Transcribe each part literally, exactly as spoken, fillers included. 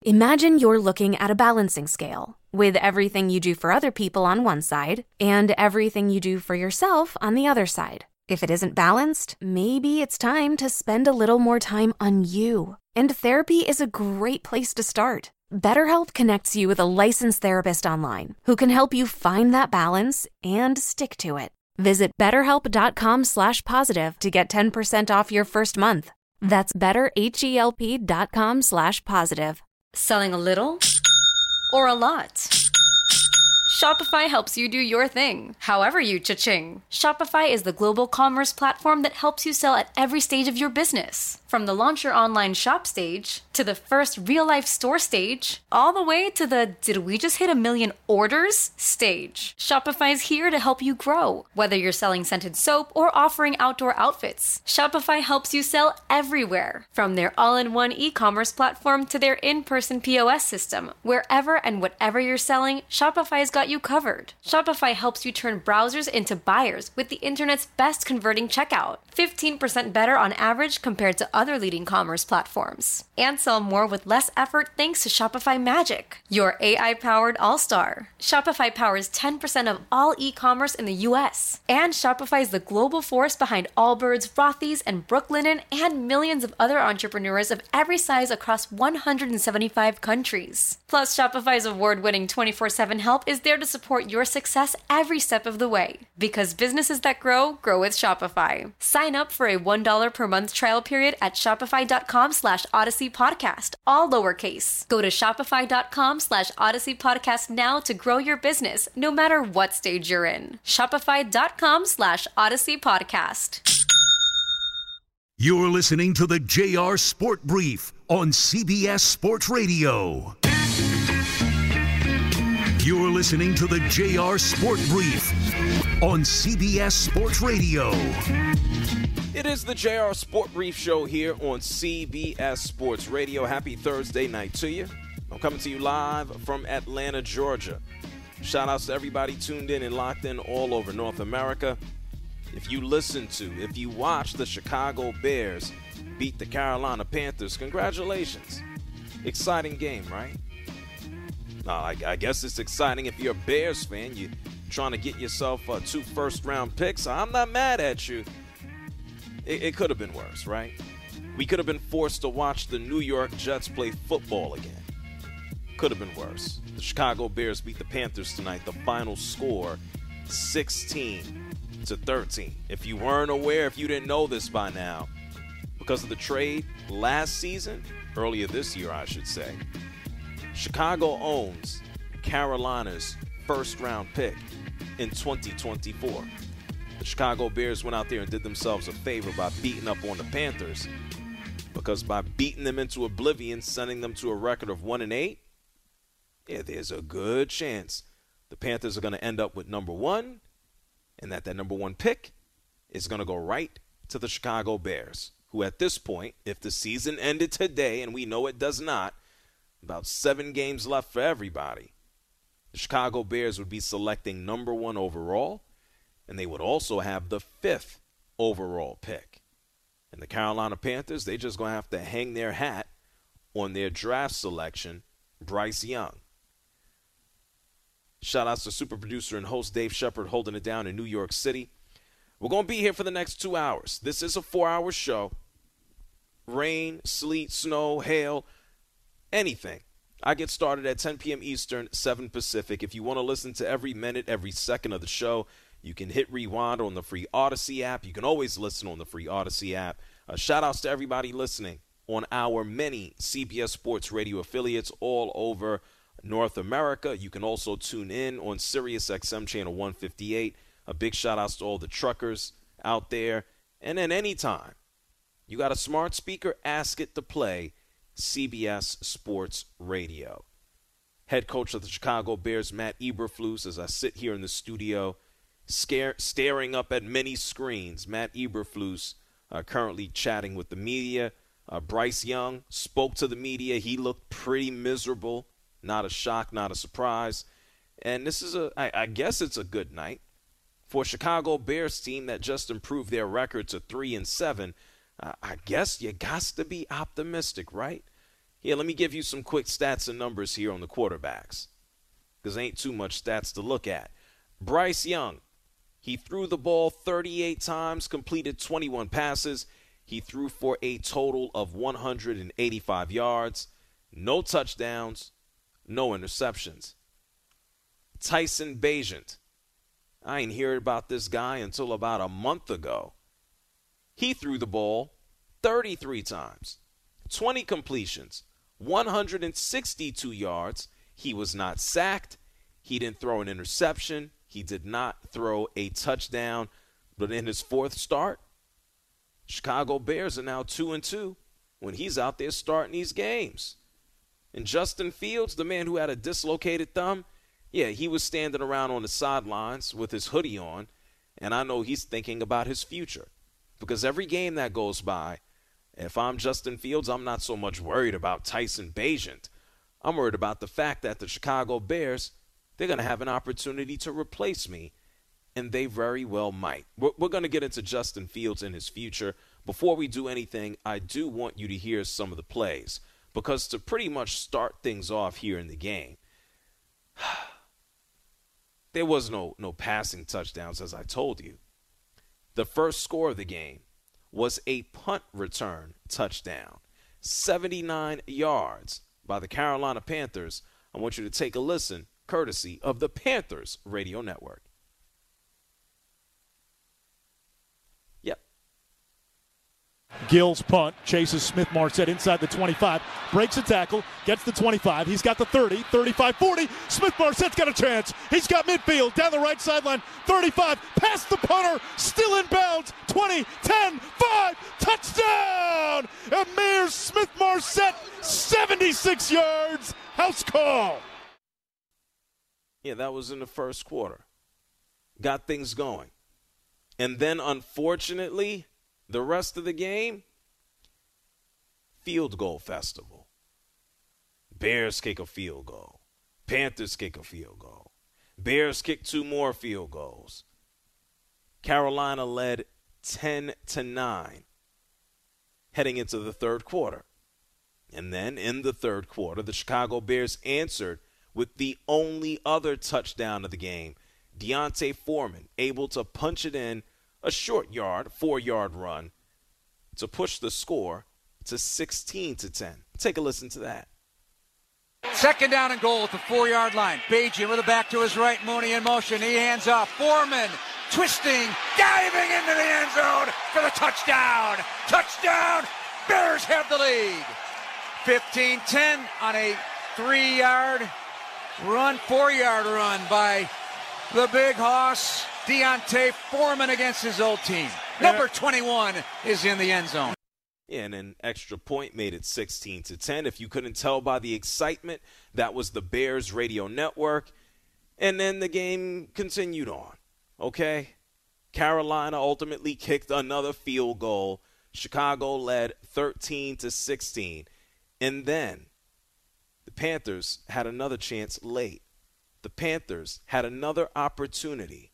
Imagine you're looking at a balancing scale with everything you do for other people on one side and everything you do for yourself on the other side. If it isn't balanced, maybe it's time to spend a little more time on you. And therapy is a great place to start. BetterHelp connects you with a licensed therapist online who can help you find that balance and stick to it. Visit betterhelp.com slash positive to get ten percent off your first month. That's betterhelp.com slash positive. Selling a little or a lot? Shopify helps you do your thing, however you cha-ching. Shopify is the global commerce platform that helps you sell at every stage of your business. From the launch your online shop stage, to the first real-life store stage, all the way to the did we just hit a million orders stage. Shopify's here to help you grow. Whether you're selling scented soap or offering outdoor outfits, Shopify helps you sell everywhere. From their all-in-one e-commerce platform to their in-person P O S system, wherever and whatever you're selling, Shopify's got you covered. Shopify helps you turn browsers into buyers with the internet's best converting checkout. fifteen percent better on average compared to other leading commerce platforms. And sell more with less effort thanks to Shopify Magic, your A I-powered all-star. Shopify powers ten percent of all e-commerce in the U S. And Shopify is the global force behind Allbirds, Rothy's, and Brooklinen, and millions of other entrepreneurs of every size across one hundred seventy-five countries. Plus, Shopify's award-winning twenty-four seven help is there to support your success every step of the way. Because businesses that grow, grow with Shopify. Sign up for a one dollar per month trial period at shopify.com slash Odyssey Podcast, all lowercase. Go to shopify.com slash Odyssey Podcast now to grow your business, no matter what stage you're in. Shopify.com slash Odyssey Podcast. You're listening to the J R Sport Brief on C B S Sports Radio. You're listening to the J R Sport Brief on C B S Sports Radio. It is the J R Sport Brief Show here on C B S Sports Radio. Happy Thursday night to you. I'm coming to you live from Atlanta, Georgia. Shout outs to everybody tuned in and locked in all over North America. If you listen to, if you watch the Chicago Bears beat the Carolina Panthers, congratulations. Exciting game, right? Uh, I, I guess it's exciting if you're a Bears fan. You're trying to get yourself uh, two first-round picks. I'm not mad at you. It, it could have been worse, right? We could have been forced to watch the New York Jets play football again. Could have been worse. The Chicago Bears beat the Panthers tonight. The final score, sixteen to thirteen. If you weren't aware, if you didn't know this by now, because of the trade last season, earlier this year, I should say, Chicago owns Carolina's first-round pick in twenty twenty-four. The Chicago Bears went out there and did themselves a favor by beating up on the Panthers, because by beating them into oblivion, sending them to a record of one and eight, yeah, there's a good chance the Panthers are going to end up with number one, and that that number one pick is going to go right to the Chicago Bears, who at this point, if the season ended today, and we know it does not, about seven games left for everybody, the Chicago Bears would be selecting number one overall, and they would also have the fifth overall pick. And the Carolina Panthers, they just going to have to hang their hat on their draft selection, Bryce Young. Shout outs to super producer and host Dave Shepard holding it down in New York City. We're going to be here for the next two hours. This is a four-hour show. Rain, sleet, snow, hail, anything. I get started at ten p.m. Eastern, seven Pacific. If you want to listen to every minute, every second of the show, you can hit rewind on the free Odyssey app. You can always listen on the free Odyssey app. Uh, shout outs to everybody listening on our many C B S Sports Radio affiliates all over North America. You can also tune in on Sirius X M channel one fifty-eight. A big shout outs to all the truckers out there. And then anytime you got a smart speaker, ask it to play C B S Sports Radio. Head coach of the Chicago Bears, Matt Eberflus, as I sit here in the studio, scare, staring up at many screens. Matt Eberflus uh, currently chatting with the media. Uh, Bryce Young spoke to the media. He looked pretty miserable. Not a shock, not a surprise. And this is a, I, I guess it's a good night for a Chicago Bears team that just improved their record to three and seven. Uh, I guess you got to be optimistic, right? Here, let me give you some quick stats and numbers here on the quarterbacks, because ain't too much stats to look at. Bryce Young, he threw the ball thirty-eight times, completed twenty-one passes. He threw for a total of one hundred eighty-five yards, no touchdowns, no interceptions. Tyson Bagent, I ain't heard about this guy until about a month ago. He threw the ball thirty-three times, twenty completions, one hundred sixty-two yards. He was not sacked. He didn't throw an interception. He did not throw a touchdown. But in his fourth start, Chicago Bears are now two and two when he's out there starting these games. And Justin Fields, the man who had a dislocated thumb, yeah, he was standing around on the sidelines with his hoodie on, and I know he's thinking about his future. Because every game that goes by, if I'm Justin Fields, I'm not so much worried about Tyson Bagent. I'm worried about the fact that the Chicago Bears, they're going to have an opportunity to replace me, and they very well might. We're, we're going to get into Justin Fields and his future. Before we do anything, I do want you to hear some of the plays, because to pretty much start things off here in the game, there was no, no passing touchdowns, as I told you. The first score of the game was a punt return touchdown, seventy-nine yards by the Carolina Panthers. I want you to take a listen, courtesy of the Panthers Radio Network. Yep. Gill's punt, chases Smith-Marsette inside the twenty-five, breaks a tackle, gets the twenty-five, he's got the thirty, thirty-five, forty, Smith-Marsette's got a chance, he's got midfield, down the right sideline, thirty-five, past the punter, still in bounds, twenty, ten, five, touchdown! Ihmir Smith-Marsette, seventy-six yards, house call! Yeah, that was in the first quarter. Got things going. And then, unfortunately, the rest of the game, field goal festival. Bears kick a field goal. Panthers kick a field goal. Bears kick two more field goals. Carolina led ten to nine heading into the third quarter. And then in the third quarter, the Chicago Bears answered with the only other touchdown of the game. D'Onta Foreman able to punch it in a short yard, four-yard run to push the score to sixteen to ten. Take a listen to that. Second down and goal at the four-yard line. Bagent with it back to his right. Mooney in motion. He hands off. Foreman twisting, diving into the end zone for the touchdown. Touchdown. Bears have the lead. fifteen ten on a three-yard run, four-yard run by the big hoss, D'Onta Foreman against his old team. Number twenty-one is in the end zone. Yeah, and an extra point made it sixteen to ten. If you couldn't tell by the excitement, that was the Bears Radio Network. And then the game continued on, okay? Carolina ultimately kicked another field goal. Chicago led thirteen to sixteen. And then the Panthers had another chance late. The Panthers had another opportunity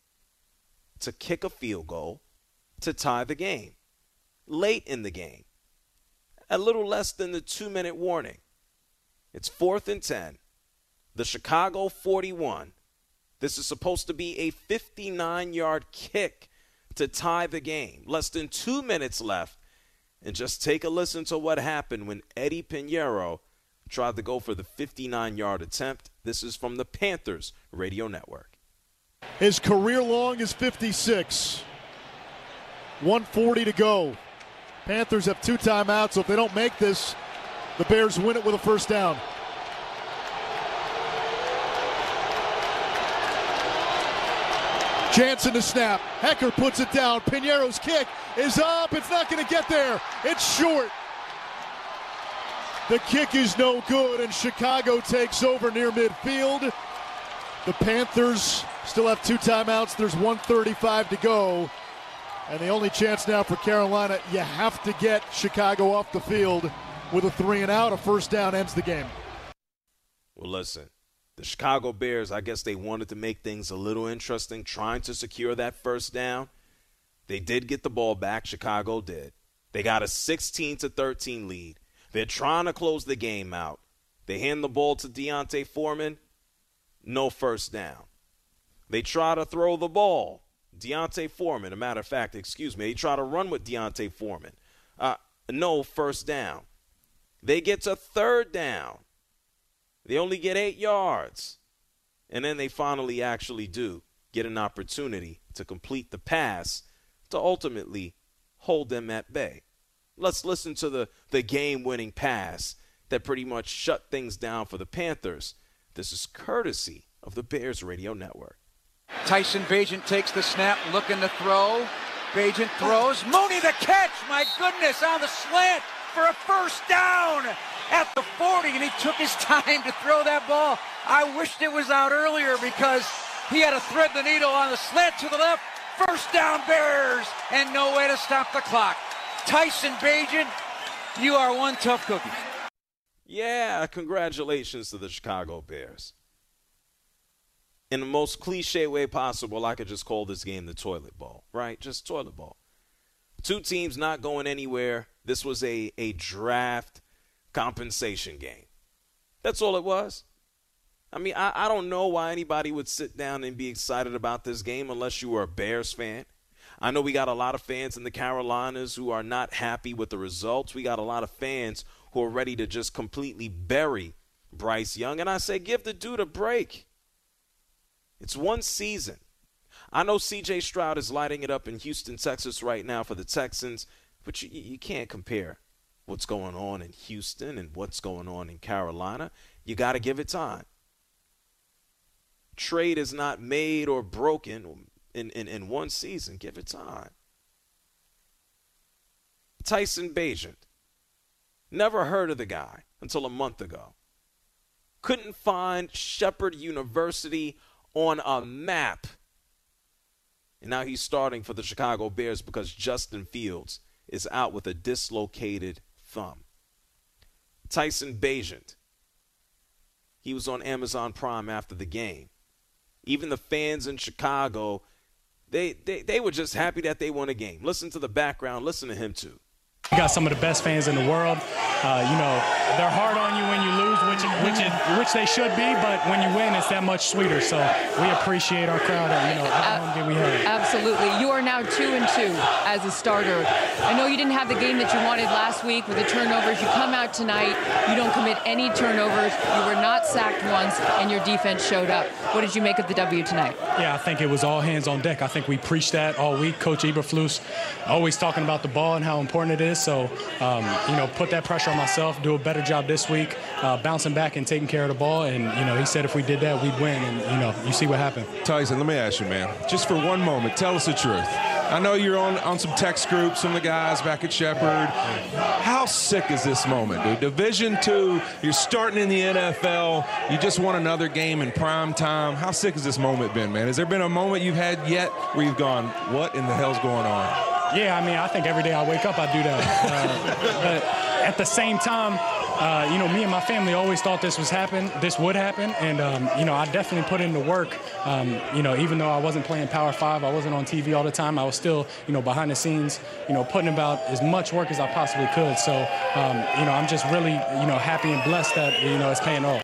to kick a field goal to tie the game. Late in the game, a little less than the two-minute warning. It's fourth and ten. The Chicago forty-one. This is supposed to be a fifty-nine-yard kick to tie the game. Less than two minutes left. And just take a listen to what happened when Eddie Pinheiro tried to go for the fifty-nine-yard attempt. This is from the Panthers Radio Network. His career long is fifty-six. one forty to go. Panthers have two timeouts, so if they don't make this, the Bears win it with a first down. Jansen to snap. Hecker puts it down. Pinheiro's kick is up. It's not going to get there. It's short. The kick is no good, and Chicago takes over near midfield. The Panthers still have two timeouts. There's one thirty-five to go. And the only chance now for Carolina, you have to get Chicago off the field with a three and out. A first down ends the game. Well, listen, the Chicago Bears, I guess they wanted to make things a little interesting, trying to secure that first down. They did get the ball back. Chicago did. They got a sixteen to thirteen lead. They're trying to close the game out. They hand the ball to D'Onta Foreman. No first down. They try to throw the ball. D'Onta Foreman, a matter of fact, excuse me, they try to run with D'Onta Foreman. Uh, no first down. They get to third down. They only get eight yards. And then they finally actually do get an opportunity to complete the pass to ultimately hold them at bay. Let's listen to the, the game-winning pass that pretty much shut things down for the Panthers. This is courtesy of the Bears Radio Network. Tyson Bagent takes the snap, looking to throw. Bagent throws. Mooney the catch. My goodness, on the slant for a first down at the forty, and he took his time to throw that ball. I wished it was out earlier because he had to thread the needle on the slant to the left. First down, Bears, and no way to stop the clock. Tyson Bagent, you are one tough cookie. Yeah, congratulations to the Chicago Bears. In the most cliche way possible, I could just call this game the toilet ball, right? Just toilet ball. Two teams not going anywhere. This was a, a draft compensation game. That's all it was. I mean, I, I don't know why anybody would sit down and be excited about this game unless you were a Bears fan. I know we got a lot of fans in the Carolinas who are not happy with the results. We got a lot of fans who are ready to just completely bury Bryce Young. And I say, give the dude a break. It's one season. I know C J Stroud is lighting it up in Houston, Texas right now for the Texans, but you, you can't compare what's going on in Houston and what's going on in Carolina. You got to give it time. Trade is not made or broken in, in, in one season. Give it time. Tyson Bagent. Never heard of the guy until a month ago. Couldn't find Shepherd University on a map. And now he's starting for the Chicago Bears because Justin Fields is out with a dislocated thumb. Tyson Bagent. He was on Amazon Prime after the game. Even the fans in Chicago, they, they, they were just happy that they won a game. Listen to the background. Listen to him, too. You got some of the best fans in the world. Uh, you know, they're hard on you when you lose, which which is, which they should be, but when you win, it's that much sweeter. So we appreciate our crowd and, you know, every home game we have. Absolutely. You are now two and two as a starter. I know you didn't have the game that you wanted last week with the turnovers. You come out tonight, you don't commit any turnovers, you were not sacked once, and your defense showed up. What did you make of the W tonight? Yeah, I think it was all hands on deck. I think we preached that all week. Coach Eberflus always talking about the ball and how important it is. So, um, you know, put that pressure on myself, do a better job this week, uh, bouncing back and taking care of the ball. And, you know, he said if we did that, we'd win. And, you know, you see what happened. Tyson, let me ask you, man, just for one moment, tell us the truth. I know you're on, on some text groups from the guys back at Shepherd. How sick is this moment, dude? Division two, you're starting in the N F L. You just won another game in prime time. How sick has this moment been, man? Has there been a moment you've had yet where you've gone, what in the hell's going on? Yeah, I mean, I think every day I wake up, I do that. Uh, but at the same time, uh, you know, me and my family always thought this was happen, this would happen, and um, you know, I definitely put in the work. Um, you know, even though I wasn't playing Power Five, I wasn't on T V all the time. I was still, you know, behind the scenes, you know, putting about as much work as I possibly could. So, um, you know, I'm just really, you know, happy and blessed that, you know, it's paying off.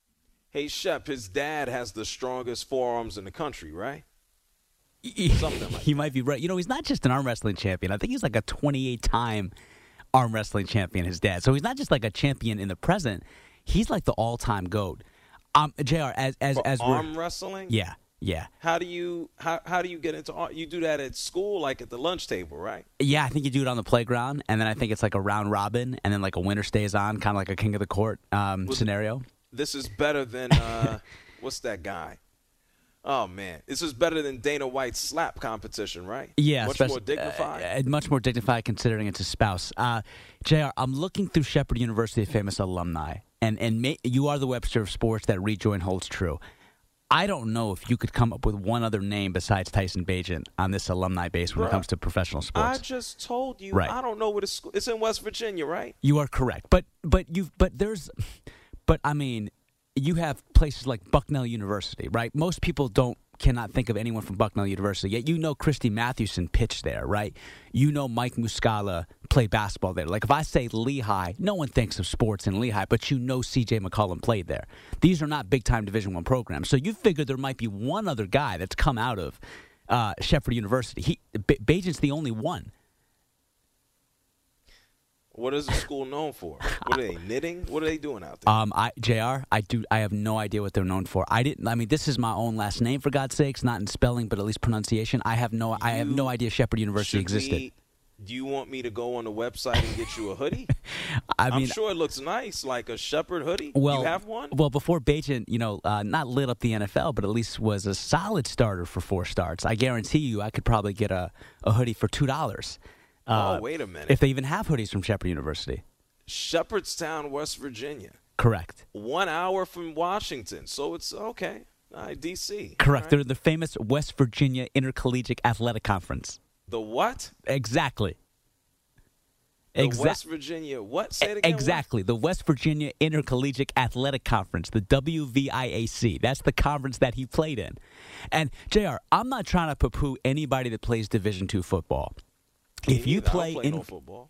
Hey, Shep, his dad has the strongest forearms in the country, right? Something like he might be right. You know, he's not just an arm wrestling champion. I think he's like a twenty-eight time arm wrestling champion, his dad. So he's not just like a champion in the present. He's like the all-time GOAT. Um, J R, as as For as arm we're, wrestling? Yeah, yeah. How do you how how do you get into arm? You do that at school, like at the lunch table, right? Yeah, I think you do it on the playground, and then I think it's like a round robin, and then like a winner stays on, kind of like a king of the court um, Well, scenario. This is better than uh, what's that guy? Oh, man. This is better than Dana White's slap competition, right? Yeah. Much more dignified. Uh, uh, much more dignified considering it's a spouse. Uh, J R, I'm looking through Shepherd University famous alumni, and, and may, you are the Webster of sports. That rejoin holds true. I don't know if you could come up with one other name besides Tyson Bagent on this alumni base when Bruh, it comes to professional sports. I just told you. Right. I don't know where the school. It's in West Virginia, right? You are correct. But, but, you've, but there's – but, I mean – you have places like Bucknell University, right? Most people don't cannot think of anyone from Bucknell University. Yet you know Christy Mathewson pitched there, right? You know Mike Muscala played basketball there. Like if I say Lehigh, no one thinks of sports in Lehigh, but you know C J McCollum played there. These are not big-time Division One programs. So you figure there might be one other guy that's come out of uh, Shepherd University. He, B- Bagent's the only one. What is the school known for? What are they, knitting? What are they doing out there? Um, I, J R, I do. I have no idea what they're known for. I didn't. I mean, this is my own last name, for God's sakes, not in spelling, but at least pronunciation. I have no. You, I have no idea Shepherd University existed. We, do you want me to go on the website and get you a hoodie? I mean, I'm sure it looks nice, like a Shepherd hoodie. Well, you have one? Well, before Bagent, you know, uh, not lit up the N F L, but at least was a solid starter for four starts. I guarantee you, I could probably get a, a hoodie for two dollars. Uh, oh, wait a minute! If they even have hoodies from Shepherd University. Shepherdstown, West Virginia. Correct. One hour from Washington, so it's okay. All right, D C. Correct. Right. They're the famous West Virginia Intercollegiate Athletic Conference. The what? Exactly. The Exa- West Virginia what? Say it again. Exactly. What? The West Virginia Intercollegiate Athletic Conference, the W V I A C. That's the conference that he played in. And, J R, I'm not trying to poo-poo anybody that plays Division two football. If you play, play in no football.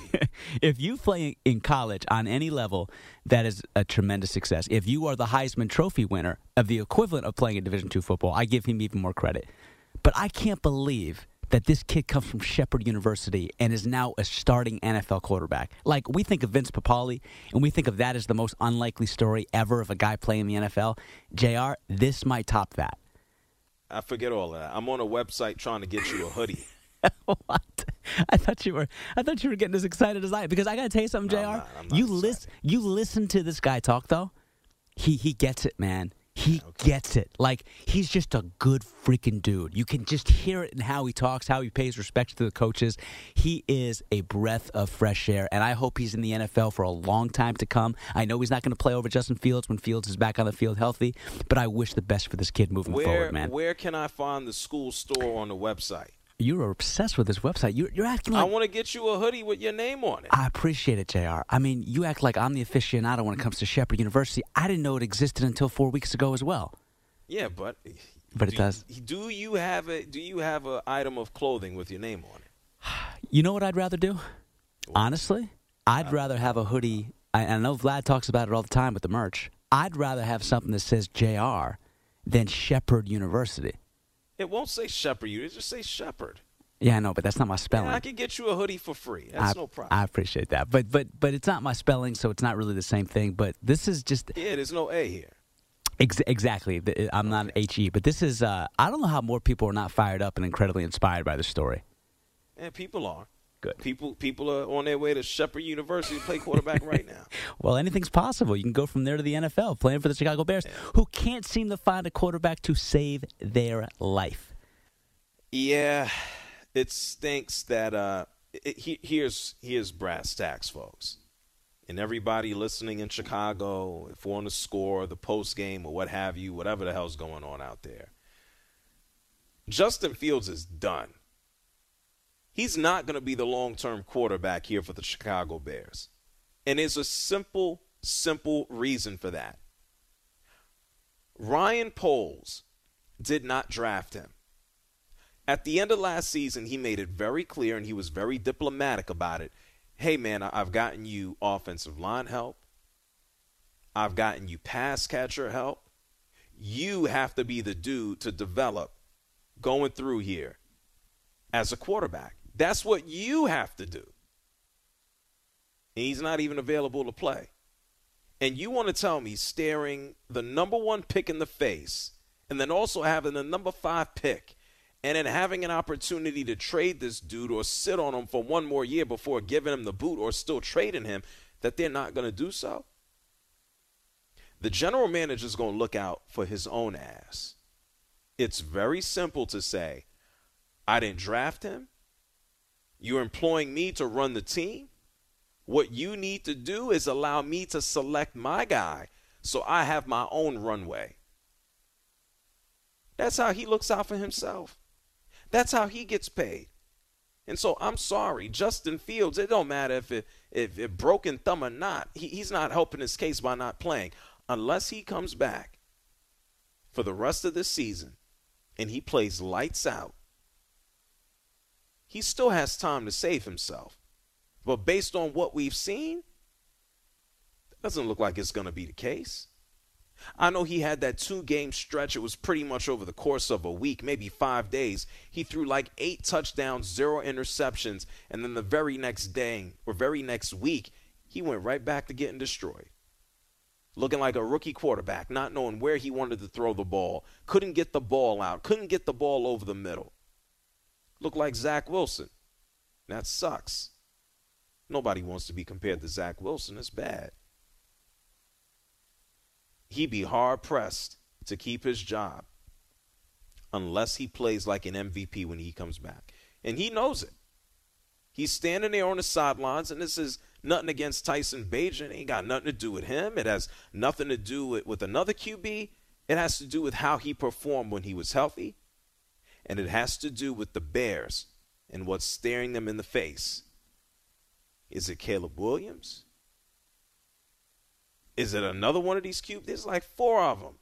if you play in college on any level, that is a tremendous success. If you are the Heisman Trophy winner of the equivalent of playing in Division two football, I give him even more credit. But I can't believe that this kid comes from Shepherd University and is now a starting N F L quarterback. Like, we think of Vince Papale, and we think of that as the most unlikely story ever of a guy playing in the N F L. J R, this might top that. I forget all of that. I'm on a website trying to get you a hoodie. What? I thought you were. I thought you were getting as excited as I am. Because I gotta tell you something, No, J R. I'm not, I'm not you excited. listen. You listen to this guy talk though. He he gets it, man. He Okay. gets it. Like, he's just a good freaking dude. You can just hear it in how he talks, how he pays respect to the coaches. He is a breath of fresh air, and I hope he's in the N F L for a long time to come. I know he's not going to play over Justin Fields when Fields is back on the field healthy, but I wish the best for this kid moving Where forward, man. where can I find the school store on the website? You're obsessed with this website. You're, you're acting like... I want to get you a hoodie with your name on it. I appreciate it, J R. I mean, you act like I'm the aficionado when it comes to Shepherd University. I didn't know it existed until four weeks ago as well. Yeah, but But it do, does. Do you have a Do you have an item of clothing with your name on it? You know what I'd rather do? Honestly, I'd rather have a hoodie. I, I know Vlad talks about it all the time with the merch. I'd rather have something that says J R than Shepherd University. It won't say Shepherd. You just say Shepherd. Yeah, I know, but that's not my spelling. Yeah, I can get you a hoodie for free. That's I, no problem. I appreciate that, but but but it's not my spelling, so it's not really the same thing. But this is just yeah, there's no A here. Ex- exactly. The- I'm not an H E, but this is. Uh, I don't know how more people are not fired up and incredibly inspired by this story. And people are. Good. People people are on their way to Shepherd University to play quarterback right now. Well, anything's possible. You can go from there to the N F L, playing for the Chicago Bears, who can't seem to find a quarterback to save their life. Yeah, it stinks that uh, it, he, here's here's brass tacks, folks, and everybody listening in Chicago, if we're on the score, the post game, or what have you, whatever the hell's going on out there. Justin Fields is done. He's not going to be the long-term quarterback here for the Chicago Bears, and there's a simple, simple reason for that. Ryan Poles did not draft him. At the end of last season, he made it very clear, and he was very diplomatic about it. Hey, man, I've gotten you offensive line help. I've gotten you pass catcher help. You have to be the dude to develop going through here as a quarterback. That's what you have to do. And he's not even available to play. And you want to tell me staring the number one pick in the face and then also having the number five pick and then having an opportunity to trade this dude or sit on him for one more year before giving him the boot or still trading him, that they're not going to do so? The general manager is going to look out for his own ass. It's very simple to say, I didn't draft him. You're employing me to run the team. What you need to do is allow me to select my guy so I have my own runway. That's how he looks out for himself. That's how he gets paid. And so I'm sorry, Justin Fields, it don't matter if it, if it broken thumb or not. He, he's not helping his case by not playing. Unless he comes back for the rest of this season and he plays lights out, he still has time to save himself. But based on what we've seen, it doesn't look like it's going to be the case. I know he had that two-game stretch. It was pretty much over the course of a week, maybe five days. He threw like eight touchdowns, zero interceptions, and then the very next day or very next week, he went right back to getting destroyed. Looking like a rookie quarterback, not knowing where he wanted to throw the ball, couldn't get the ball out, couldn't get the ball over the middle. Looked like Zach Wilson. That sucks. Nobody wants to be compared to Zach Wilson. It's bad. He'd be hard-pressed to keep his job unless he plays like an M V P when he comes back. And he knows it. He's standing there on the sidelines, and this is nothing against Tyson Bagent. It ain't got nothing to do with him. It has nothing to do with, with another Q B. It has to do with how he performed when he was healthy. And it has to do with the Bears and what's staring them in the face. Is it Caleb Williams? Is it another one of these Q Bs? There's like four of them.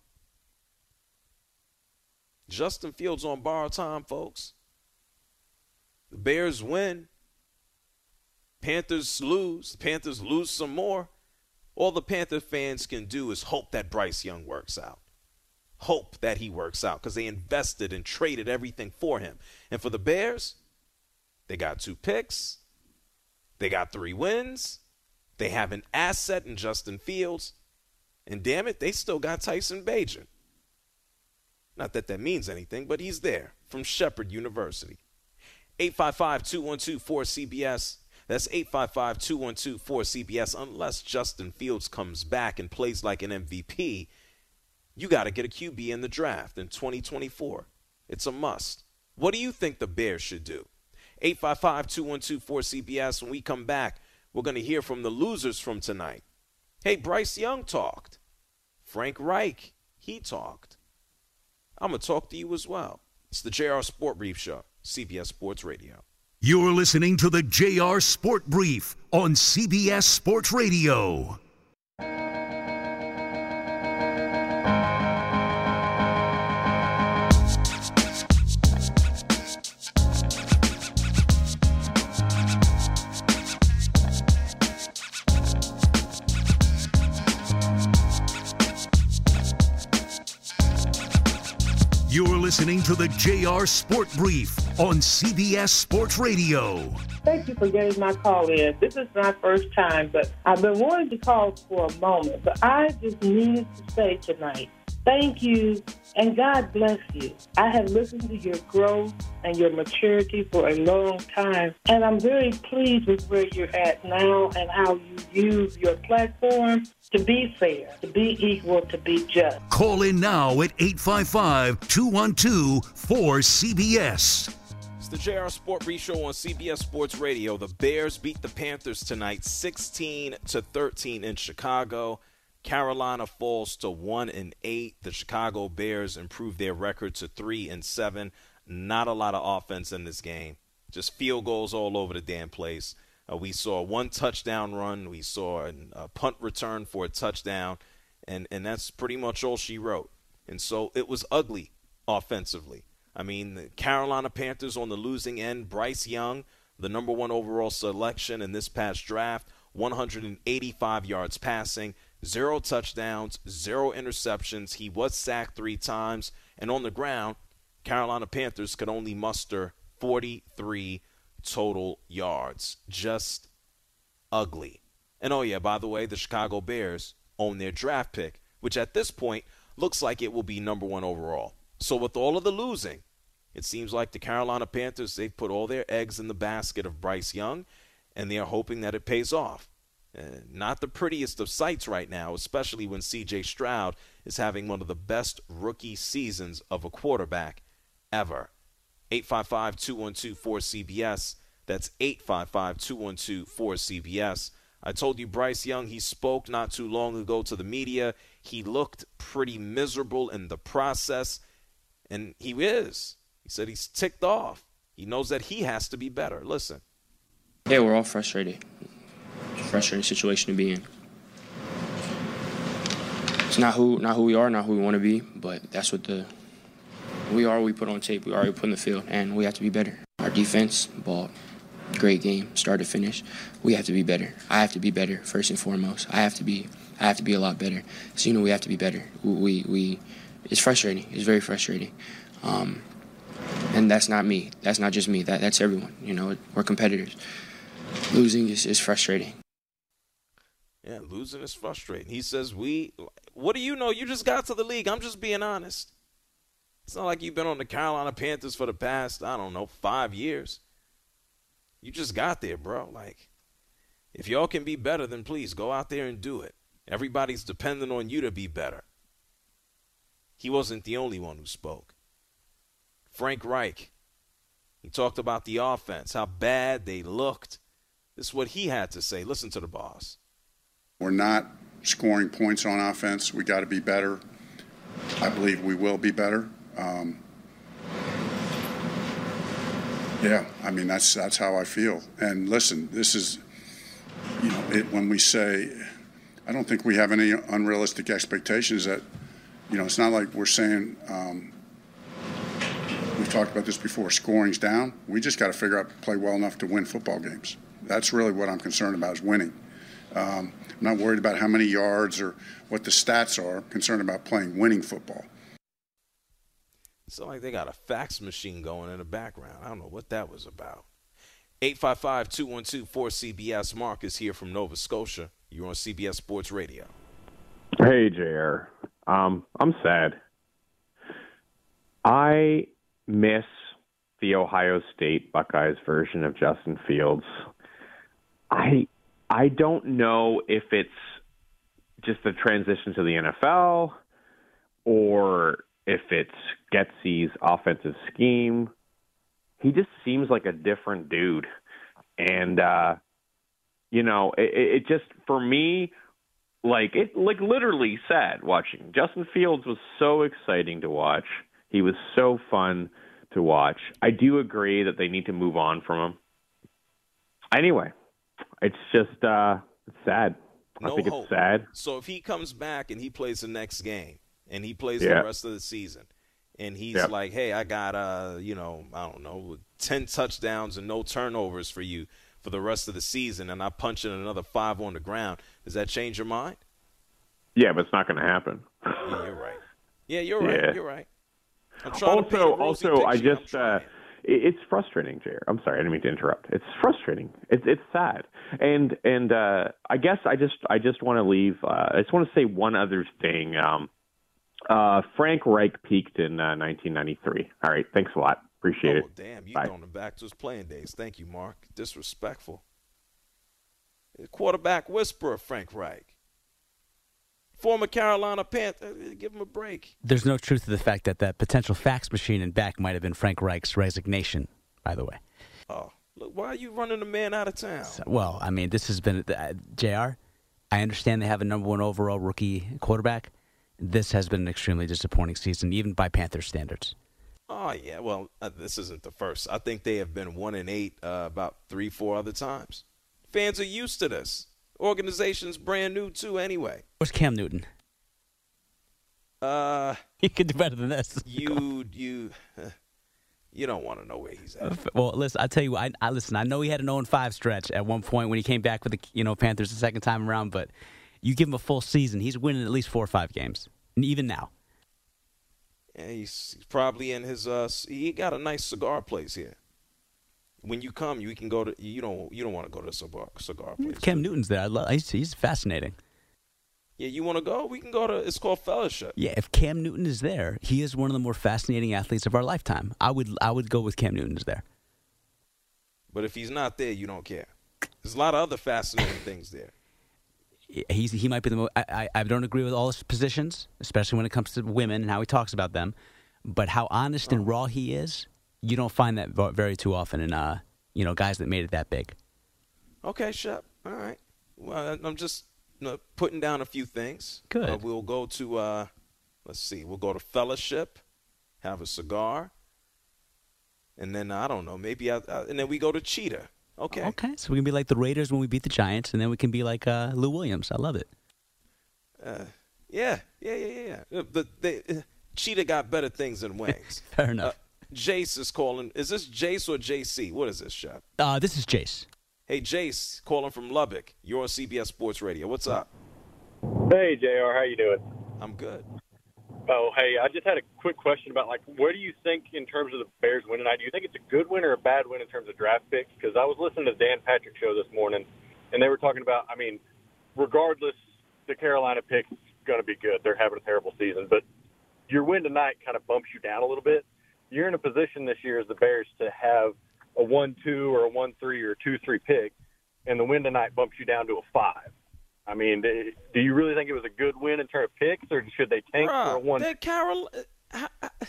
Justin Fields on borrowed time, folks. The Bears win. Panthers lose. The Panthers lose some more. All the Panther fans can do is hope that Bryce Young works out. Hope that he works out because they invested and traded everything for him. And for the Bears, they got two picks. They got three wins. They have an asset in Justin Fields. And damn it, they still got Tyson Bagent. Not that that means anything, but he's there from Shepherd University. eight five five, two one two, four C B S. That's eight five five, two one two, four C B S. Unless Justin Fields comes back and plays like an M V P, you got to get a Q B in the draft in twenty twenty-four. It's a must. What do you think the Bears should do? eight five five, two one two, four C B S. When we come back, we're going to hear from the losers from tonight. Hey, Bryce Young talked. Frank Reich, he talked. I'm going to talk to you as well. It's the J R Sport Brief Show, C B S Sports Radio. You're listening to the J R Sport Brief on C B S Sports Radio. You're listening to the J R Sport Brief on C B S Sports Radio. Thank you for getting my call in. This is my first time, but I've been wanting to call for a moment. But I just needed to say tonight, thank you and God bless you. I have listened to your growth and your maturity for a long time, and I'm very pleased with where you're at now and how you use your platform to be fair, to be equal, to be just. Call in now at eight five five, two one two, four C B S. It's the J R Sport Brief Show on C B S Sports Radio. The Bears beat the Panthers tonight sixteen to thirteen in Chicago. Carolina falls to one and eight. The Chicago Bears improve their record to three and seven. Not a lot of offense in this game. Just field goals all over the damn place. Uh, we saw one touchdown run. We saw an, a punt return for a touchdown, and, and that's pretty much all she wrote. And so it was ugly offensively. I mean, the Carolina Panthers on the losing end, Bryce Young, the number one overall selection in this past draft, one hundred eighty-five yards passing, zero touchdowns, zero interceptions. He was sacked three times. And on the ground, Carolina Panthers could only muster forty-three total yards. Just ugly. And oh yeah, by the way, the Chicago Bears own their draft pick, which at this point looks like it will be number one overall. So with all of the losing, it seems like the Carolina Panthers, they've put all their eggs in the basket of Bryce Young, and they are hoping that it pays off. Uh, not the prettiest of sights right now, especially when C J Stroud is having one of the best rookie seasons of a quarterback ever. eight five five, two one two, four C B S. That's eight five five, two one two, four C B S. I told you Bryce Young, he spoke not too long ago to the media. He looked pretty miserable in the process, and he is. He said he's ticked off. He knows that he has to be better. Listen. Yeah, we're all frustrated. Frustrating situation to be in. It's not who not who we are, not who we want to be, but that's what the We are what we put on tape. We are what we put in the field, and we have to be better. Our defense, ball, great game, start to finish. We have to be better. I have to be better first and foremost. I have to be. I have to be a lot better. So you know, we have to be better. We we. It's frustrating. It's very frustrating, um, and that's not me. That's not just me. That that's everyone. You know, we're competitors. Losing is, is frustrating. Yeah, losing is frustrating. He says, we, what do you know? You just got to the league. I'm just being honest. It's not like you've been on the Carolina Panthers for the past, I don't know, five years. You just got there, bro. Like, if y'all can be better, then please go out there and do it. Everybody's depending on you to be better. He wasn't the only one who spoke. Frank Reich, he talked about the offense, how bad they looked. This is what he had to say. Listen to the boss. We're not scoring points on offense. We got to be better. I believe we will be better. Um, yeah, I mean, that's that's how I feel. And listen, this is, you know, it, when we say, I don't think we have any unrealistic expectations that, you know, it's not like we're saying, um, we've talked about this before, scoring's down. We just got to figure out to play well enough to win football games. That's really what I'm concerned about, is winning. Um, I'm not worried about how many yards or what the stats are. I'm concerned about playing winning football. It's like they got a fax machine going in the background. I don't know what that was about. eight five five, two one two, four C B S. Mark is here from Nova Scotia. You're on C B S Sports Radio. Hey, J R. Um, I'm sad. I miss the Ohio State Buckeyes version of Justin Fields. I I don't know if it's just the transition to the N F L or if it's Getsy's offensive scheme. He just seems like a different dude. And, uh, you know, it, it just, for me, like, it like literally sad watching. Justin Fields was so exciting to watch. He was so fun to watch. I do agree that they need to move on from him. Anyway, it's just uh, it's sad. No I think hope. It's sad. So if he comes back and he plays the next game and he plays Yeah. the rest of the season and he's Yep. like, hey, I got, uh, you know, I don't know, ten touchdowns and no turnovers for you for the rest of the season, and I punch in another five on the ground, does that change your mind? Yeah, but it's not going to happen. Yeah, you're right. Yeah, you're right. Yeah. You're right. I'm trying to paint a Also, rosy also, I picture. I'm just uh, it- it's frustrating, Jared. I'm sorry, I didn't mean to interrupt. It's frustrating. It's it's sad, and and uh, I guess I just I just want to leave. Uh, I just want to say one other thing. Um, uh, Frank Reich peaked in uh, nineteen ninety-three. All right, thanks a lot. Appreciate it. Oh, damn, you Bye. throwing him back to his playing days. Thank you, Mark. Disrespectful. Quarterback whisperer, Frank Reich. Former Carolina Panther. Give him a break. There's no truth to the fact that that potential fax machine in back might have been Frank Reich's resignation, by the way. Oh, look, why are you running the man out of town? So, well, I mean, this has been uh, J R. I understand they have a number one overall rookie quarterback. This has been an extremely disappointing season, even by Panthers standards. Oh, yeah. Well, uh, this isn't the first. I think they have been one and eight uh, about three, four other times. Fans are used to this. Organization's brand new, too, anyway. Where's Cam Newton? Uh, he could do better than this. You, you, uh, you don't want to know where he's at. Well, listen, I tell you, I, I listen. I know he had an oh and five stretch at one point when he came back with the you know Panthers the second time around, but you give him a full season, he's winning at least four or five games, and even now. Yeah, he's, he's probably in his. Uh, he got a nice cigar place here. When you come, you can go to. You don't. You don't want to go to a cigar cigar place. Cam Newton's there. I love. He's, he's fascinating. Yeah, you want to go? We can go to. It's called Fellowship. Yeah, if Cam Newton is there, he is one of the more fascinating athletes of our lifetime. I would. I would go with Cam Newton's there. But if he's not there, you don't care. There's a lot of other fascinating things there. He's he might be the most. I, I I don't agree with all his positions, especially when it comes to women and how he talks about them. But how honest and raw he is, you don't find that very too often in uh you know guys that made it that big. Okay, Shep. All right. Well, I'm just you know, putting down a few things. Good. Uh, we'll go to. Uh, let's see. We'll go to Fellowship, have a cigar, and then I don't know. Maybe I, I, and then we go to Cheetah. Okay. Okay, so we can be like the Raiders when we beat the Giants, and then we can be like uh, Lou Williams. I love it. Uh, yeah, yeah, yeah, yeah. Uh, The, they, uh, cheetah got better things than wings. Fair enough. Uh, Jace is calling. Is this Jace or J C? What is this, Chef? Uh, this is Jace. Hey, Jace, calling from Lubbock. You're on C B S Sports Radio. What's up? Hey, J R, how you doing? I'm good. Oh, hey, I just had a quick question about, like, where do you think in terms of the Bears win tonight? Do you think it's a good win or a bad win in terms of draft picks? Because I was listening to Dan Patrick's show this morning, and they were talking about, I mean, regardless, the Carolina pick's going to be good. They're having a terrible season. But your win tonight kind of bumps you down a little bit. You're in a position this year as the Bears to have a one two or a one three or a two three pick, and the win tonight bumps you down to a five. I mean, do you really think it was a good win in terms of picks, or should they tank Bruh, for a one? They're Carol, how,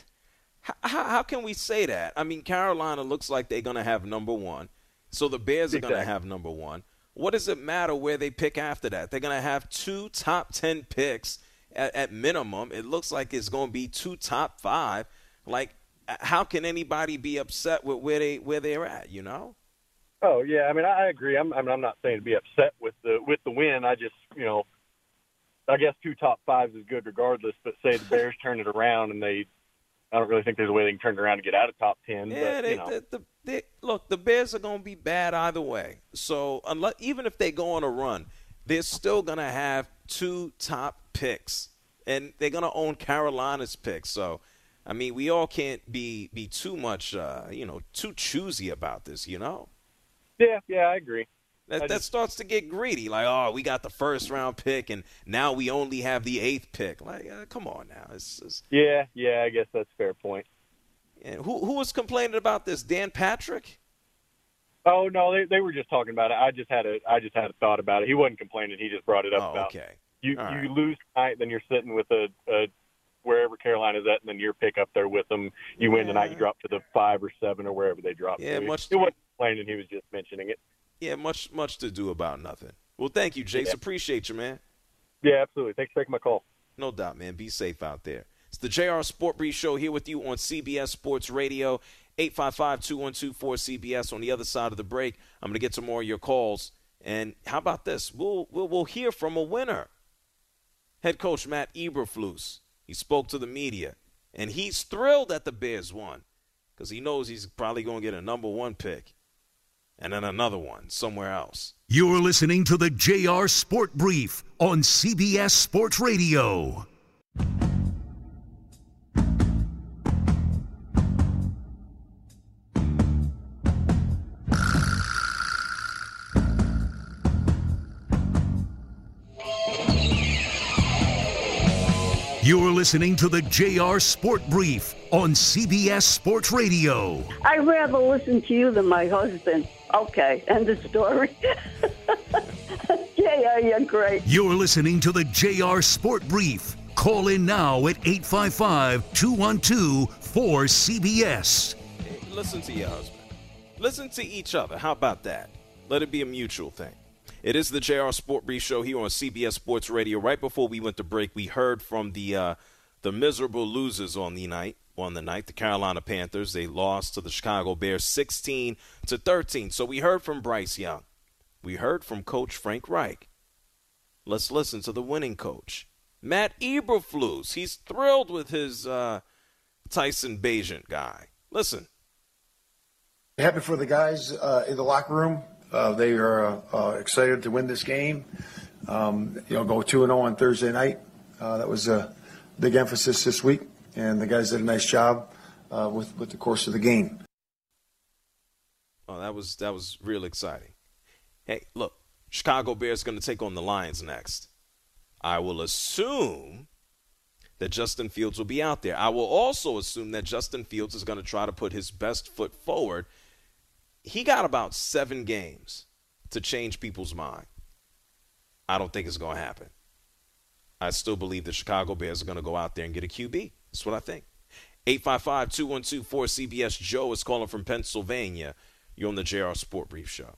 how, how can we say that? I mean, Carolina looks like they're going to have number one, so the Bears are Exactly. going to have number one. What does it matter where they pick after that? They're going to have two top ten picks at, at minimum. It looks like it's going to be two top five. Like, how can anybody be upset with where they where they're at? You know? Oh yeah, I mean, I agree. I'm, I mean, I'm not saying to be upset with the with the win. I just, you know, I guess two top fives is good regardless. But say the Bears turn it around and they, I don't really think there's a way they can turn it around to get out of top ten. Yeah, but, they, you know. the, the, they look. The Bears are going to be bad either way. So unless even if they go on a run, they're still going to have two top picks, and they're going to own Carolina's picks. So, I mean, we all can't be be too much, uh, you know, too choosy about this. You know. Yeah, yeah, I agree. That, I that just, starts to get greedy. Like, oh, we got the first round pick, and now we only have the eighth pick. Like, uh, come on now. It's, it's, yeah, yeah, I guess that's a fair point. and who who was complaining about this? Dan Patrick? Oh no, they they were just talking about it. I just had a I just had a thought about it. He wasn't complaining. He just brought it up Oh, about okay. you All you right. lose tonight, then you're sitting with a, a wherever Carolina's at, and then your pick up there with them. You win tonight, you drop to the five or seven or wherever they drop. Yeah, to. much- He wasn't complaining. He was just mentioning it. Yeah, much much to do about nothing. Well, thank you, Jace. Yeah. Appreciate you, man. Yeah, absolutely. Thanks for taking my call. No doubt, man. Be safe out there. It's the J R Sport Brief Show here with you on C B S Sports Radio, eight five five, two one two, four C B S. On the other side of the break, I'm going to get to more of your calls. And how about this? We'll, we'll, we'll hear from a winner. Head coach Matt Eberflus, he spoke to the media, and he's thrilled that the Bears won because he knows he's probably going to get a number one pick and then another one somewhere else. You're listening to the J R Sport Brief on C B S Sports Radio. You're listening to the J R Sport Brief on C B S Sports Radio. I'd rather listen to you than my husband. Okay, end of story. J R, you're great. You're listening to the J R Sport Brief. Call in now at eight five five, two one two, four C B S. Listen to your husband. Listen to each other. How about that? Let it be a mutual thing. It is the J R Sport Brief Show here on C B S Sports Radio. Right before we went to break, we heard from the uh, the miserable losers on the night. On the night, the Carolina Panthers. They lost to the Chicago Bears sixteen to thirteen. So we heard from Bryce Young. We heard from Coach Frank Reich. Let's listen to the winning coach, Matt Eberflus. He's thrilled with his uh, Tyson Bagent guy. Listen. Happy for the guys uh, in the locker room. Uh, they are uh, uh, excited to win this game. Um, you know, go two and zero on Thursday night. Uh, that was a big emphasis this week, and the guys did a nice job uh, with with the course of the game. Oh, that was that was real exciting. Hey, look, Chicago Bears going to take on the Lions next. I will assume that Justin Fields will be out there. I will also assume that Justin Fields is going to try to put his best foot forward. He got about seven games to change people's mind. I don't think it's going to happen. I still believe the Chicago Bears are going to go out there and get a Q B. That's what I think. eight five five, two one two, four C B S. Joe is calling from Pennsylvania. You're on the J R Sport Brief Show.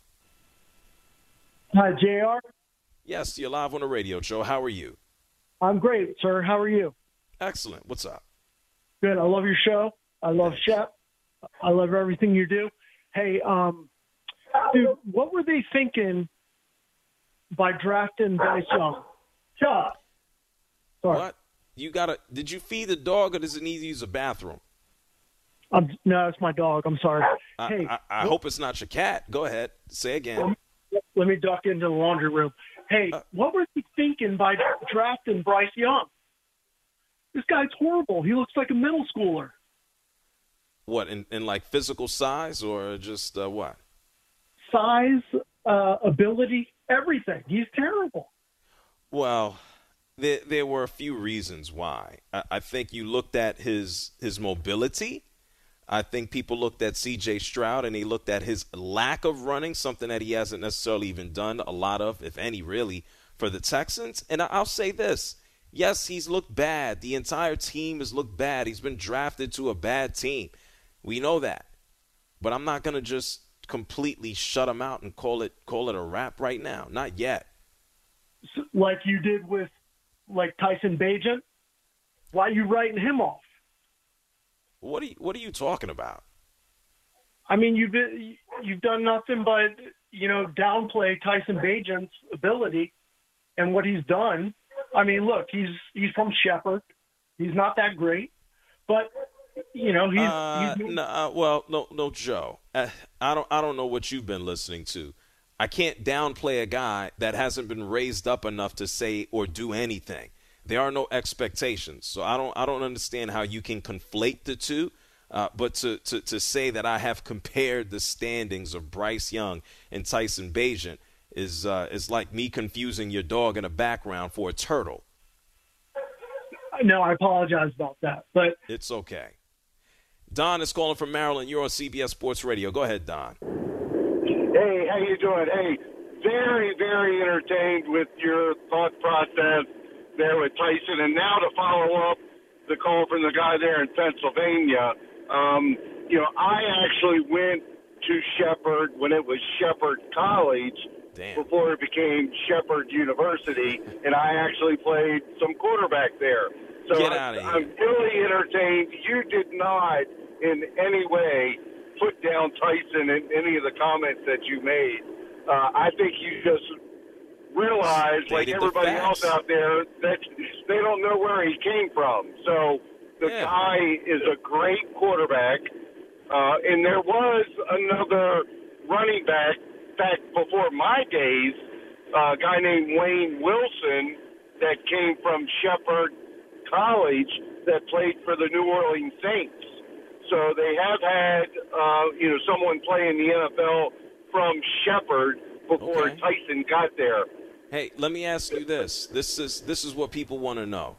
Hi, J R. Yes, you're live on the radio, Joe. How are you? I'm great, sir. How are you? Excellent. What's up? Good. I love your show. I love Shep. I love everything you do. Hey, um, dude, what were they thinking by drafting Bryce Young? Chuck. Sorry. What? You gotta. Did you feed the dog, or does it need to use a bathroom? Um, no, it's my dog. I'm sorry. I, hey, I, I hope it's not your cat. Go ahead. Say again. Let, let me duck into the laundry room. Hey, Uh, what were you thinking by drafting Bryce Young? This guy's horrible. He looks like a middle schooler. What, in, in like physical size or just uh, what? Size, uh, ability, everything. He's terrible. Well, there there were a few reasons why. I, I think you looked at his his mobility. I think people looked at C J Stroud and they looked at his lack of running, something that he hasn't necessarily even done a lot of, if any, really, for the Texans. And I'll say this. Yes, he's looked bad. The entire team has looked bad. He's been drafted to a bad team. We know that. But I'm not going to just completely shut him out and call it call it a wrap right now. Not yet. Like you did with, like, Tyson Bagent? Why are you writing him off? What are you, what are you talking about? I mean, you've been, you've done nothing but, you know, downplay Tyson Bagent's ability and what he's done. I mean, look, he's he's from Shepherd. He's not that great, but you know, he's, uh, he's no, uh, well, no, no, Joe. Uh, I don't, I don't know what you've been listening to. I can't downplay a guy that hasn't been raised up enough to say or do anything. There are no expectations, so I don't, I don't understand how you can conflate the two. Uh, but to, to to say that I have compared the standings of Bryce Young and Tyson Bagent is uh, is like me confusing your dog in a background for a turtle. No, I apologize about that, but it's okay. Don is calling from Maryland. You're on C B S Sports Radio. Go ahead, Don. Hey, how you doing? Hey, very, very entertained with your thought process there with Tyson. And now to follow up the call from the guy there in Pennsylvania, um, you know, I actually went to Shepherd when it was Shepherd College. Damn. Before it became Shepherd University, and I actually played some quarterback there. So Get I, out of here. I'm really entertained. You did not in any way put down Tyson in any of the comments that you made. Uh, I think you just realized, like Stated the everybody facts. else out there, that they don't know where he came from. So the Yeah. guy is a great quarterback, uh, and there was another running back back before my days, uh, a guy named Wayne Wilson that came from Shepherd College that played for the New Orleans Saints. So they have had, uh, you know, someone play in the N F L from Shepherd before Okay. Tyson got there. Hey, let me ask you this. This is this is what people want to know.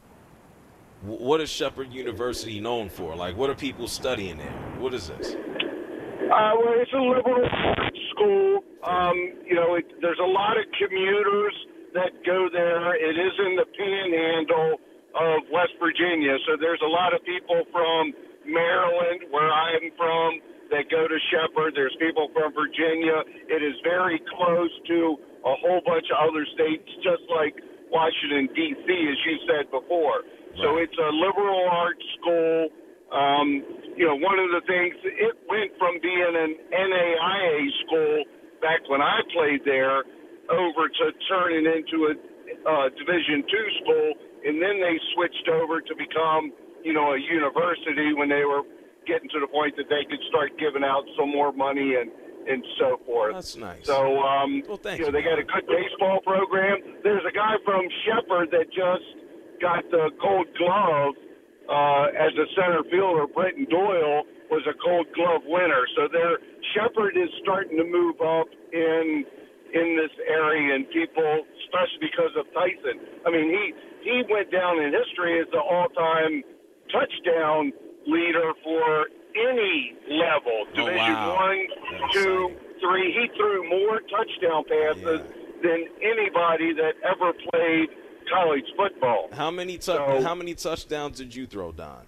W- What is Shepherd University known for? Like, what are people studying there? What is this? Uh, well, it's a liberal arts school. Um, you know, it, there's a lot of commuters that go there. It is in the panhandle of West Virginia, so there's a lot of people from Maryland, where I'm from, that go to Shepherd. There's people from Virginia. It is very close to a whole bunch of other states, just like Washington, D C, as you said before. So it's a liberal arts school. Um, you know, one of the things, it went from being an N A I A school back when I played there over to turning into a uh, Division two school, and then they switched over to become, you know, a university when they were getting to the point that they could start giving out some more money and, and so forth. That's nice. So, um, Well, thank you know, you. they got a good baseball program. There's a guy from Shepherd that just got the Gold Glove uh, as a center fielder. Brenton Doyle was a Gold Glove winner. So their Shepherd is starting to move up in in this area, and people, especially because of Tyson. I mean, he he went down in history as the all-time touchdown leader for any level, Division wow. one, two, three. He threw more touchdown passes than anybody that ever played college football. How many tou- So- How many touchdowns did you throw, Don?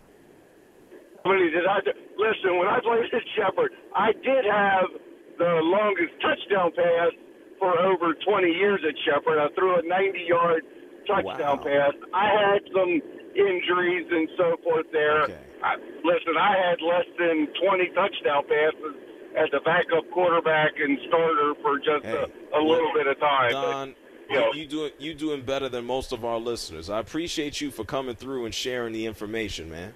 How many did I? Listen, when I played at Shepherd, I did have the longest touchdown pass for over twenty years at Shepherd. I threw a ninety-yard touchdown pass. I had some injuries and so forth there. I, listen, I had less than twenty touchdown passes as a backup quarterback and starter for just a, a little bit of time. Don, you know, you doing you doing better than most of our listeners. I appreciate you for coming through and sharing the information, man.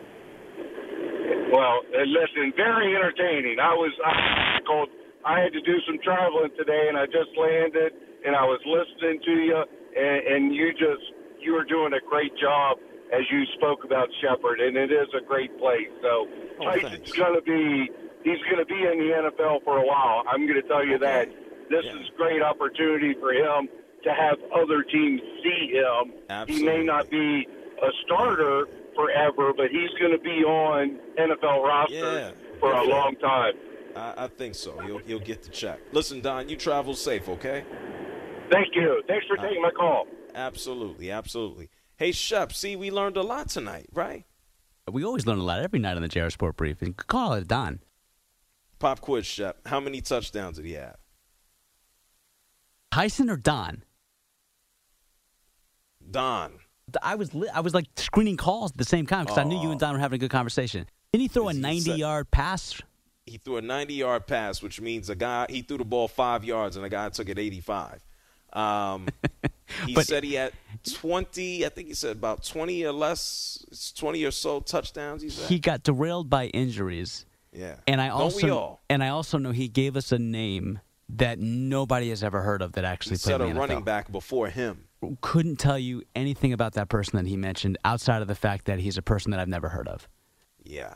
well, uh, listen, very entertaining. I was I called. I had to do some traveling today, and I just landed, and I was listening to you, and, and you just you were doing a great job as you spoke about Shepherd, and it is a great place. So Oh, Tyson's going to be he's going to be in the N F L for a while. I'm going to tell you that. This Yeah. is a great opportunity for him to have other teams see him. He may not be a starter forever, but he's going to be on N F L rosters Yeah. for a long time. I, I think so. He'll he'll get the check. Listen, Don, you travel safe, okay? Thank you. Thanks for taking my call. Absolutely, absolutely. Hey, Shep, see, we learned a lot tonight, right? We always learn a lot every night on the J R Sport Brief. And call it Don. Pop quiz, Shep. How many touchdowns did he have? Tyson or Don? Don. I was li- I was like screening calls at the same time because I knew you and Don were having a good conversation. Didn't he throw a ninety-yard pass? He threw a ninety-yard pass, which means a guy he threw the ball five yards and a guy took it eighty-five. Um, he But- said he had twenty. I think he said about twenty or less, twenty or so touchdowns. He said. He got derailed by injuries. Yeah. And I Don't also we all? and I also know he gave us a name that nobody has ever heard of that actually He played said in a the N F L. running back before him. Couldn't tell you anything about that person that he mentioned outside of the fact that he's a person that I've never heard of. Yeah.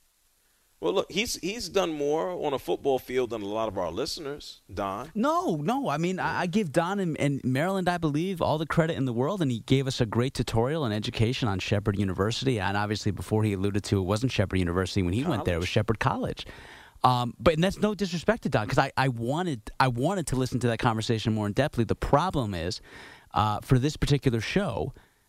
Well, look, he's he's done more on a football field than a lot of our listeners, Don. No, no. I mean, I, I give Don and, and Maryland, I believe, all the credit in the world, and he gave us a great tutorial and education on Shepherd University. And obviously, before he alluded to, it wasn't Shepherd University when he College. went there; it was Shepherd College. Um, but and that's no disrespect to Don, because I, I wanted I wanted to listen to that conversation more in depthly. The problem is, uh, for this particular show,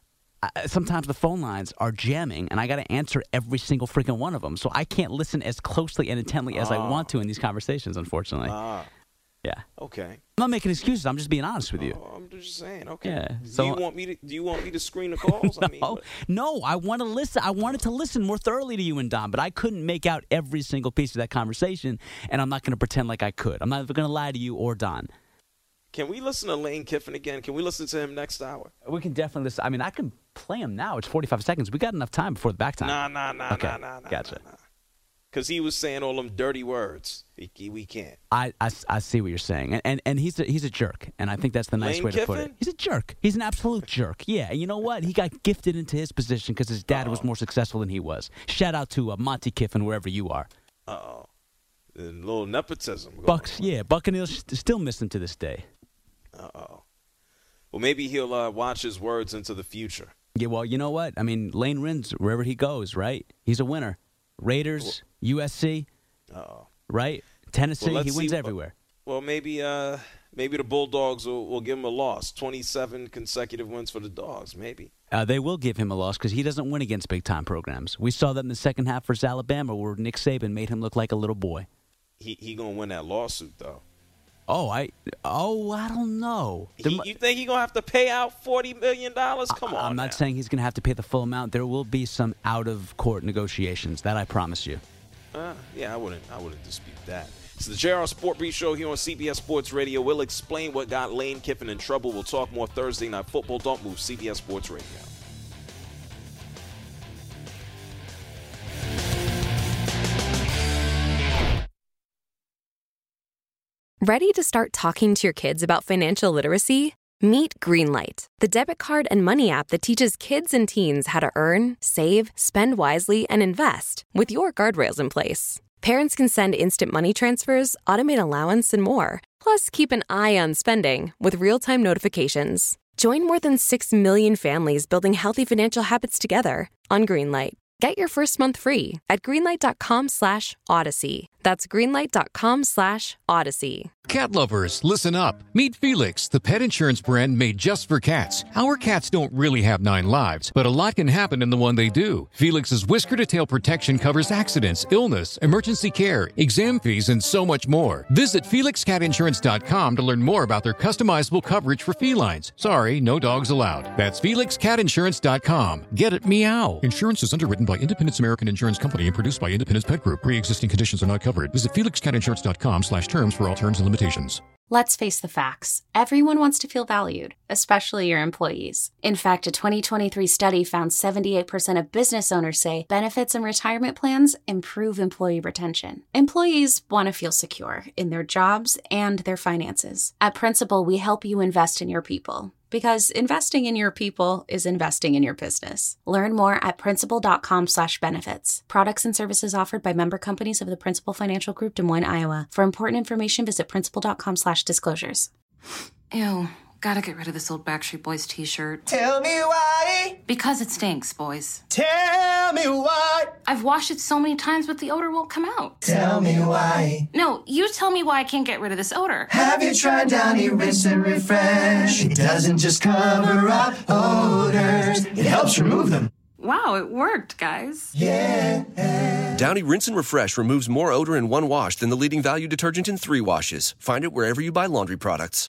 I, sometimes the phone lines are jamming, and I got to answer every single freaking one of them. So I can't listen as closely and intently as I Ah. want to in these conversations, unfortunately. Ah, Yeah. okay. I'm not making excuses. I'm just being honest with you. Oh, I'm just saying. Okay. Yeah, Do so- you want me to? Do you want me to screen the calls? I mean, No, what- no, I want to listen. I wanted to listen more thoroughly to you and Don, but I couldn't make out every single piece of that conversation, and I'm not going to pretend like I could. I'm not going to lie to you or Don. Can we listen to Lane Kiffin again? Can we listen to him next hour? We can definitely listen. I mean, I can play him now. It's forty-five seconds. We got enough time before the back time. Nah, nah, nah, okay. nah, nah, nah. Gotcha. Because he was saying all them dirty words. We, we can't. I, I, I see what you're saying, and and, and he's a, he's a jerk, and I think that's the nice Lane way to put it. Kiffin? He's a jerk. He's an absolute jerk. Yeah, and you know what? He got gifted into his position because his dad was more successful than he was. Shout out to uh, Monty Kiffin, wherever you are. Uh-oh. A little nepotism. going Bucks, on. yeah, Buccaneers st- still miss him to this day. Uh-oh. Well, maybe he'll uh, watch his words into the future. Yeah, well, you know what? I mean, Lane wins wherever he goes, right? He's a winner. Raiders, U S C, Uh-oh. right? Tennessee, Well, he let's wins see- everywhere. Well, maybe uh, maybe the Bulldogs will, will give him a loss. twenty-seven consecutive wins for the Dogs, maybe. Uh, they will give him a loss because he doesn't win against big-time programs. We saw that in the second half versus Alabama where Nick Saban made him look like a little boy. He he going to win that lawsuit, though. Oh, I oh, I don't know. There He, mu- you think he going to have to pay out forty million dollars? Come on I'm not now. saying he's going to have to pay the full amount. There will be some out-of-court negotiations. That I promise you. Uh, yeah, I wouldn't. I wouldn't dispute that. It's the J R Sport Brief Show here on C B S Sports Radio. We'll explain what got Lane Kiffin in trouble. We'll talk more Thursday Night Football. Don't move. C B S Sports Radio. Ready to start talking to your kids about financial literacy? Meet Greenlight, the debit card and money app that teaches kids and teens how to earn, save, spend wisely, and invest with your guardrails in place. Parents can send instant money transfers, automate allowance, and more. Plus, keep an eye on spending with real-time notifications. Join more than six million families building healthy financial habits together on Greenlight. Get your first month free at greenlight.com slash odyssey. That's greenlight.com slash odyssey. Cat lovers, listen up. Meet Felix, the pet insurance brand made just for cats. Our cats don't really have nine lives, but a lot can happen in the one they do. Felix's whisker-to-tail protection covers accidents, illness, emergency care, exam fees, and so much more. Visit felix cat insurance dot com to learn more about their customizable coverage for felines. Sorry, no dogs allowed. That's felix cat insurance dot com. Get it, meow. Insurance is underwritten by Independence American Insurance Company and produced by Independence Pet Group. Pre-existing conditions are not covered. covered. Visit felix cat insurance dot com slash terms for all terms and limitations. Let's face the facts. Everyone wants to feel valued, especially your employees. In fact, a twenty twenty-three study found seventy-eight percent of business owners say benefits and retirement plans improve employee retention. Employees want to feel secure in their jobs and their finances. At Principal, we help you invest in your people, because investing in your people is investing in your business. Learn more at principal.com slash benefits. Products and services offered by member companies of the Principal Financial Group, Des Moines, Iowa. For important information, visit principal.com slash disclosures. Ew, gotta get rid of this old Backstreet Boys t-shirt. Tell me why. Because it stinks, boys. Tell me why. I've washed it so many times, but the odor won't come out. Tell me why. No, you tell me why I can't get rid of this odor. Have you tried Downy Rinse and Refresh? It doesn't just cover up odors, it helps remove them. Wow, it worked, guys. Yeah. Downy Rinse and Refresh removes more odor in one wash than the leading value detergent in three washes. Find it wherever you buy laundry products.